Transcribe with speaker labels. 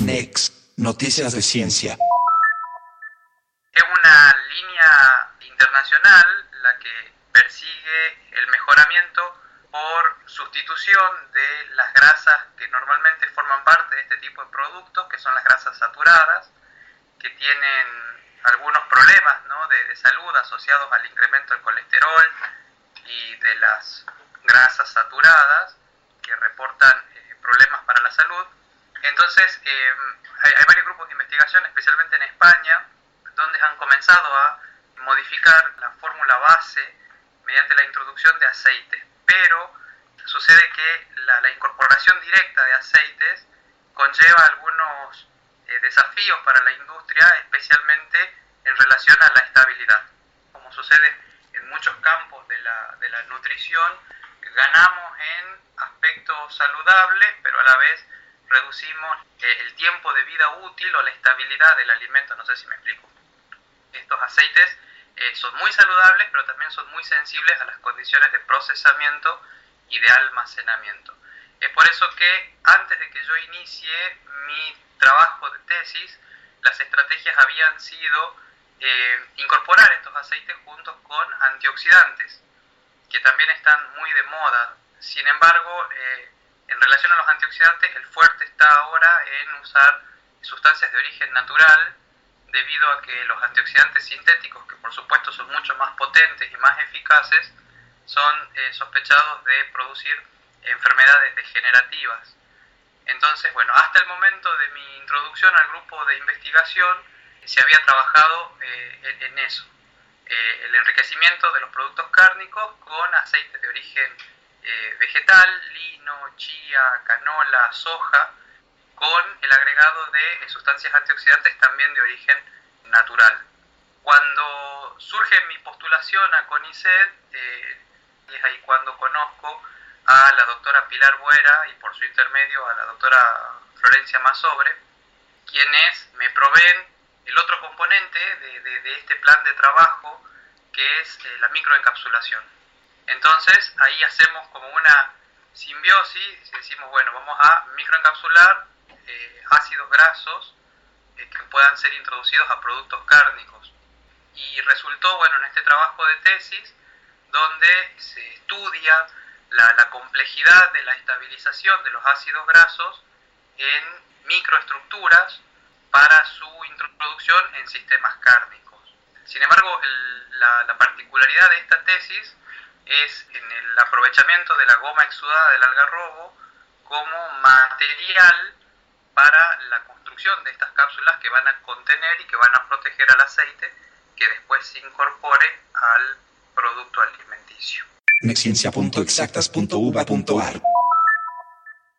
Speaker 1: Next, noticias de ciencia.
Speaker 2: Es una línea internacional la que persigue el mejoramiento por sustitución de las grasas que normalmente forman parte de este tipo de productos, que son las grasas saturadas, que tienen algunos problemas, ¿no?, de salud asociados al incremento del colesterol y de las grasas saturadas, que reportan problemas para la salud. Entonces, hay varios grupos de investigación, especialmente en España, donde han comenzado a modificar la fórmula base mediante la introducción de aceites. Pero sucede que la incorporación directa de aceites conlleva algunos desafíos para la industria, especialmente en relación a la estabilidad. Como sucede en muchos campos de la nutrición, ganamos en aspectos saludables, pero a la vez reducimos el tiempo de vida útil o la estabilidad del alimento. No sé si me explico. Estos aceites son muy saludables, pero también son muy sensibles a las condiciones de procesamiento y de almacenamiento. Es por eso que antes de que yo inicie mi trabajo de tesis, las estrategias habían sido incorporar estos aceites juntos con antioxidantes, que también están muy de moda. Sin embargo, en relación a los antioxidantes, el fuerte está ahora en usar sustancias de origen natural, debido a que los antioxidantes sintéticos, que por supuesto son mucho más potentes y más eficaces, son sospechados de producir enfermedades degenerativas. Entonces, bueno, hasta el momento de mi introducción al grupo de investigación se había trabajado en eso, el enriquecimiento de los productos cárnicos con aceites de origen vegetal, lino, chía, canola, soja, con el agregado de sustancias antioxidantes también de origen natural. Cuando surge mi postulación a CONICET, es ahí cuando conozco a la doctora Pilar Buera y por su intermedio a la doctora Florencia Masobre, quienes me proveen el otro componente de este plan de trabajo, que es la microencapsulación. Entonces ahí hacemos como una simbiosis y decimos, bueno, vamos a microencapsular ácidos grasos que puedan ser introducidos a productos cárnicos. Y resultó, bueno, en este trabajo de tesis, donde se estudia la complejidad de la estabilización de los ácidos grasos en microestructuras para su introducción en sistemas cárnicos. Sin embargo, la particularidad de esta tesis es en el aprovechamiento de la goma exudada del algarrobo como material para la construcción de estas cápsulas que van a contener y que van a proteger al aceite que después se incorpore al producto alimenticio.
Speaker 1: Nexciencia.exactas.uva.ar